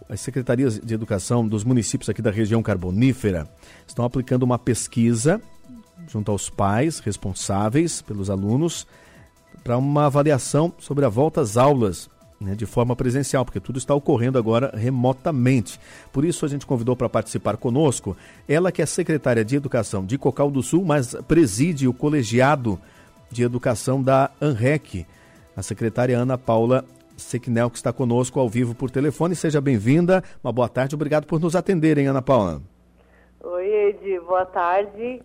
as secretarias de educação dos municípios aqui da região carbonífera estão aplicando uma pesquisa junto aos pais responsáveis pelos alunos para uma avaliação sobre a volta às aulas, né, de forma presencial, porque tudo está ocorrendo agora remotamente. Por isso a gente convidou para participar conosco ela que é secretária de Educação de Cocal do Sul, mas preside o colegiado de Educação da ANREC, a secretária Ana Paula Sequinel, que está conosco ao vivo por telefone. Seja bem-vinda, uma boa tarde, obrigado por nos atenderem, Ana Paula. Oi, Edi, boa tarde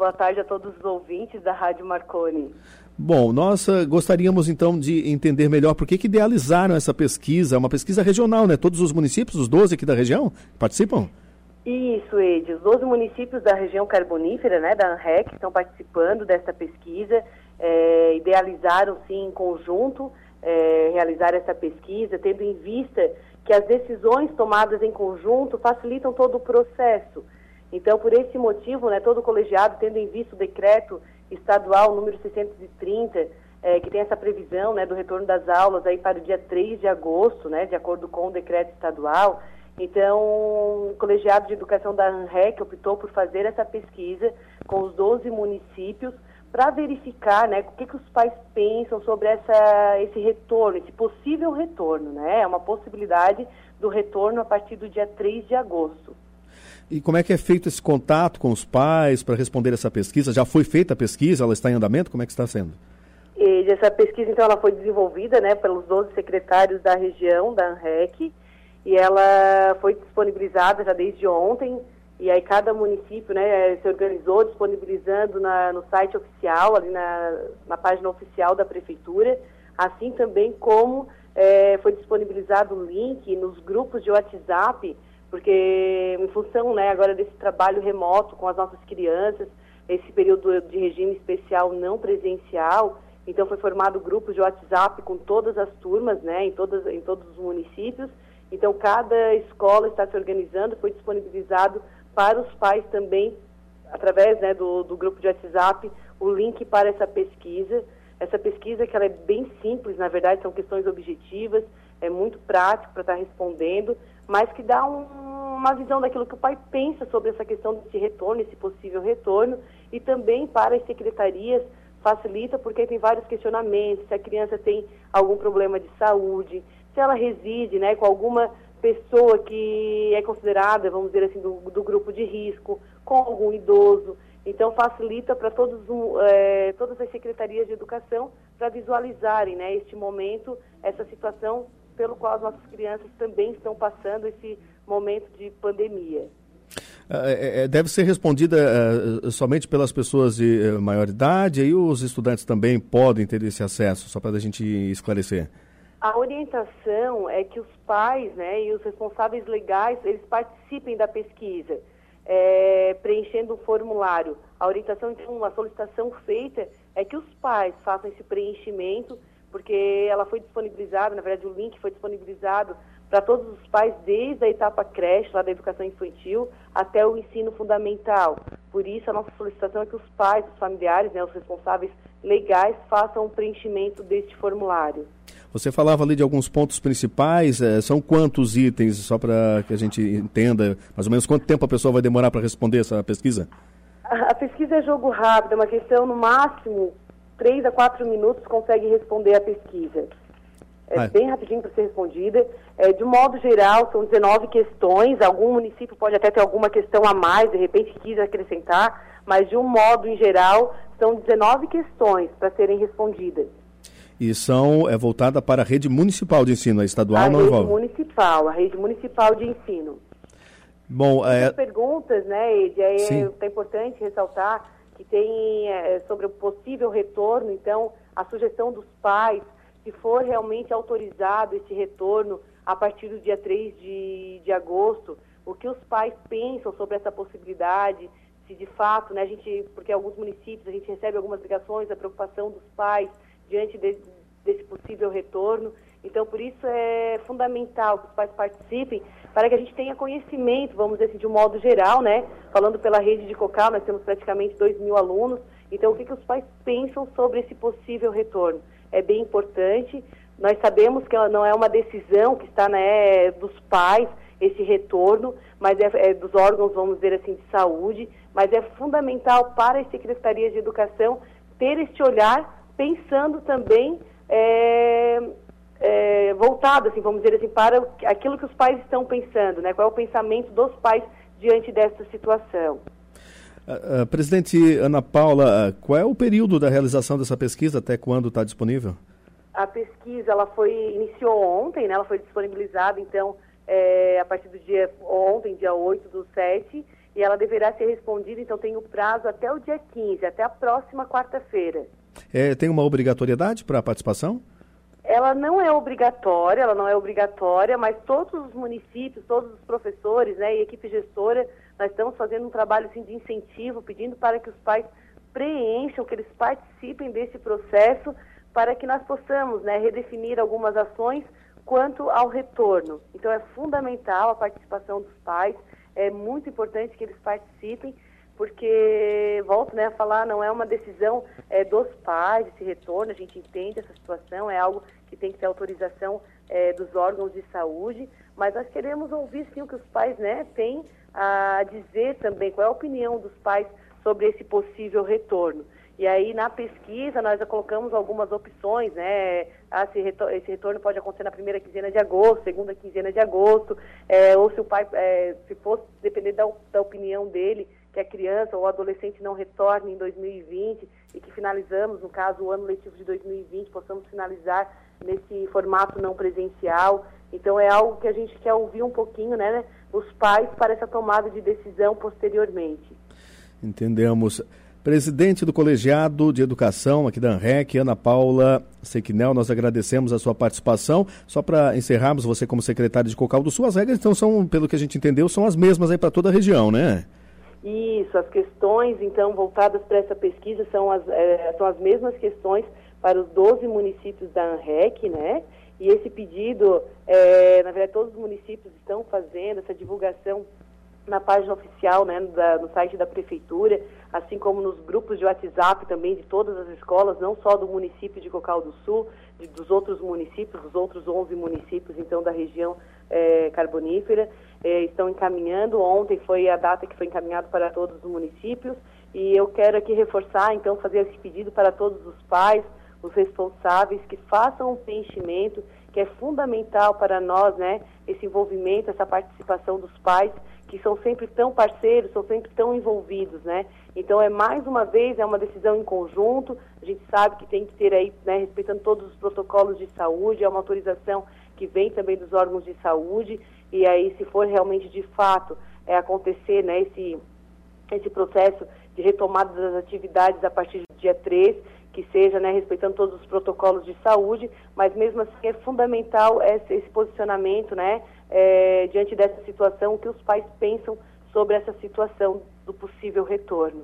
a todos os ouvintes da Rádio Marconi. Bom, nós gostaríamos então de entender melhor por que idealizaram essa pesquisa, uma pesquisa regional, né? Todos os municípios, os 12 aqui da região, participam? Isso, Edi, os 12 municípios da região carbonífera, né, da ANREC, estão participando dessa pesquisa, idealizaram sim em conjunto, realizar essa pesquisa, tendo em vista que as decisões tomadas em conjunto facilitam todo o processo. Então, por esse motivo, né, todo o colegiado, tendo em vista o decreto estadual número 630, que tem essa previsão, né, do retorno das aulas aí para o dia 3 de agosto, né, de acordo com o decreto estadual. Então, o colegiado de educação da ANREC optou por fazer essa pesquisa com os 12 municípios para verificar, né, o que os pais pensam sobre esse retorno, esse possível retorno, né? É uma possibilidade do retorno a partir do dia 3 de agosto. E como é que é feito esse contato com os pais para responder essa pesquisa? Já foi feita a pesquisa? Ela está em andamento? Como é que está sendo? Essa pesquisa, então, ela foi desenvolvida, né, pelos 12 secretários da região, da ANREC, e ela foi disponibilizada já desde ontem, e aí cada município, né, se organizou disponibilizando no site oficial, ali na página oficial da prefeitura, assim também como foi disponibilizado o link nos grupos de WhatsApp, porque em função, né, agora desse trabalho remoto com as nossas crianças, esse período de regime especial não presencial, então foi formado grupos de WhatsApp com todas as turmas, né, em todos os municípios. Então cada escola está se organizando, foi disponibilizado para os pais também, através, né, do grupo de WhatsApp, o link para essa pesquisa. Essa pesquisa que ela é bem simples, na verdade são questões objetivas, é muito prático para estar respondendo, mas que dá uma visão daquilo que o pai pensa sobre essa questão desse retorno, esse possível retorno, e também para as secretarias facilita porque tem vários questionamentos, se a criança tem algum problema de saúde, se ela reside, né, com alguma pessoa que é considerada, vamos dizer assim, do grupo de risco, com algum idoso. Então facilita para todas as secretarias de educação para visualizarem, né, este momento, essa situação pelo qual as nossas crianças também estão passando esse momento de pandemia. Deve ser respondida somente pelas pessoas de maior idade, e os estudantes também podem ter esse acesso, só para a gente esclarecer. A orientação é que os pais, né, e os responsáveis legais, eles participem da pesquisa, preenchendo um formulário. A orientação, então, a solicitação feita é que os pais façam esse preenchimento, porque ela foi disponibilizada, na verdade o link foi disponibilizado para todos os pais desde a etapa creche, lá da educação infantil, até o ensino fundamental. Por isso, a nossa solicitação é que os pais, os familiares, né, os responsáveis legais, façam o preenchimento deste formulário. Você falava ali de alguns pontos principais, são quantos itens, só para que a gente entenda, mais ou menos quanto tempo a pessoa vai demorar para responder essa pesquisa? A pesquisa é jogo rápido, é uma questão no máximo 3 a 4 minutos consegue responder a pesquisa. Bem rapidinho para ser respondida. De um modo geral, são 19 questões, algum município pode até ter alguma questão a mais, de repente quis acrescentar, mas de um modo em geral, são 19 questões para serem respondidas. E é voltada para a rede municipal de ensino, a estadual não envolve? A rede municipal de ensino. Bom, as perguntas, né, Ed, é importante ressaltar que tem sobre o possível retorno, então, a sugestão dos pais, se for realmente autorizado esse retorno a partir do dia 3 de agosto, o que os pais pensam sobre essa possibilidade, se de fato, né, porque alguns municípios a gente recebe algumas ligações, a preocupação dos pais diante desse possível retorno. Então, por isso é fundamental que os pais participem para que a gente tenha conhecimento, vamos dizer assim, de um modo geral, né? Falando pela rede de Cocal, nós temos praticamente 2.000 alunos. Então, o que os pais pensam sobre esse possível retorno? É bem importante. Nós sabemos que não é uma decisão que está, né, dos pais, esse retorno, mas é dos órgãos, vamos dizer assim, de saúde, mas é fundamental para as secretarias de educação ter este olhar, pensando também voltado, assim, vamos dizer assim, para aquilo que os pais estão pensando, né? Qual é o pensamento dos pais diante dessa situação. Presidente Ana Paula, qual é o período da realização dessa pesquisa? Até quando está disponível? A pesquisa iniciou ontem, né? Ela foi disponibilizada, então, a partir do dia 8/7, e ela deverá ser respondida, então tem o prazo até o dia 15, até a próxima quarta-feira. Tem uma obrigatoriedade para a participação? Ela não é obrigatória, mas todos os municípios, todos os professores, né, e equipe gestora, nós estamos fazendo um trabalho assim, de incentivo, pedindo para que os pais preencham, que eles participem desse processo, para que nós possamos, né, redefinir algumas ações quanto ao retorno. Então é fundamental a participação dos pais, é muito importante que eles participem, porque, volto, né, a falar, não é uma decisão dos pais esse retorno, a gente entende essa situação, é algo que tem que ter autorização dos órgãos de saúde, mas nós queremos ouvir sim o que os pais, né, têm a dizer também, qual é a opinião dos pais sobre esse possível retorno. E aí, na pesquisa, nós já colocamos algumas opções, né? Esse retorno pode acontecer na primeira quinzena de agosto, segunda quinzena de agosto, ou se o pai, se fosse depender da opinião dele, que a criança ou o adolescente não retorne em 2020 e que finalizamos, no caso, o ano letivo de 2020, possamos finalizar nesse formato não presencial. Então, é algo que a gente quer ouvir um pouquinho, né, os pais para essa tomada de decisão posteriormente. Entendemos. Presidente do Colegiado de Educação aqui da ANREC, Ana Paula Sequinel, nós agradecemos a sua participação. Só para encerrarmos, você como secretária de Cocal do Sul, as regras então são, pelo que a gente entendeu, são as mesmas aí para toda a região, né? Isso, as questões então voltadas para essa pesquisa são as mesmas questões para os 12 municípios da ANREC, né? E esse pedido, na verdade todos os municípios estão fazendo essa divulgação na página oficial, né, no site da Prefeitura, assim como nos grupos de WhatsApp também de todas as escolas, não só do município de Cocal do Sul, dos outros municípios, dos outros 11 municípios, então, da região carbonífera, estão encaminhando. Ontem foi a data que foi encaminhado para todos os municípios, e eu quero aqui reforçar, então, fazer esse pedido para todos os pais, os responsáveis, que façam um preenchimento, que é fundamental para nós, né, esse envolvimento, essa participação dos pais, que são sempre tão parceiros, são sempre tão envolvidos, né? Então, mais uma vez, é uma decisão em conjunto, a gente sabe que tem que ter aí, né, respeitando todos os protocolos de saúde, é uma autorização que vem também dos órgãos de saúde, e aí, se for realmente, de fato, acontecer, né, esse processo de retomada das atividades a partir do dia 3, que seja, né, respeitando todos os protocolos de saúde, mas mesmo assim é fundamental esse posicionamento, né, diante dessa situação, que os pais pensam sobre essa situação do possível retorno.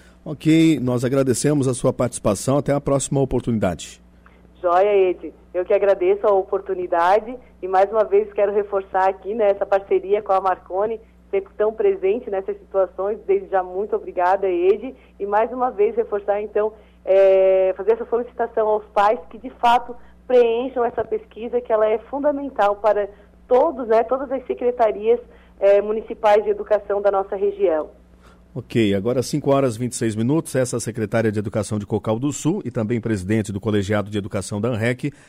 Ok, nós agradecemos a sua participação, até a próxima oportunidade. Joia, Ed. Eu que agradeço a oportunidade e mais uma vez quero reforçar aqui, né, essa parceria com a Marconi, sempre tão presente nessas situações. Desde já, muito obrigada, Ed, e mais uma vez reforçar então, fazer essa solicitação aos pais que de fato preencham essa pesquisa, que ela é fundamental para todos, né, todas as secretarias municipais de educação da nossa região. Ok, agora 5h26, essa secretária de Educação de Cocal do Sul e também presidente do Colegiado de Educação da ANREC,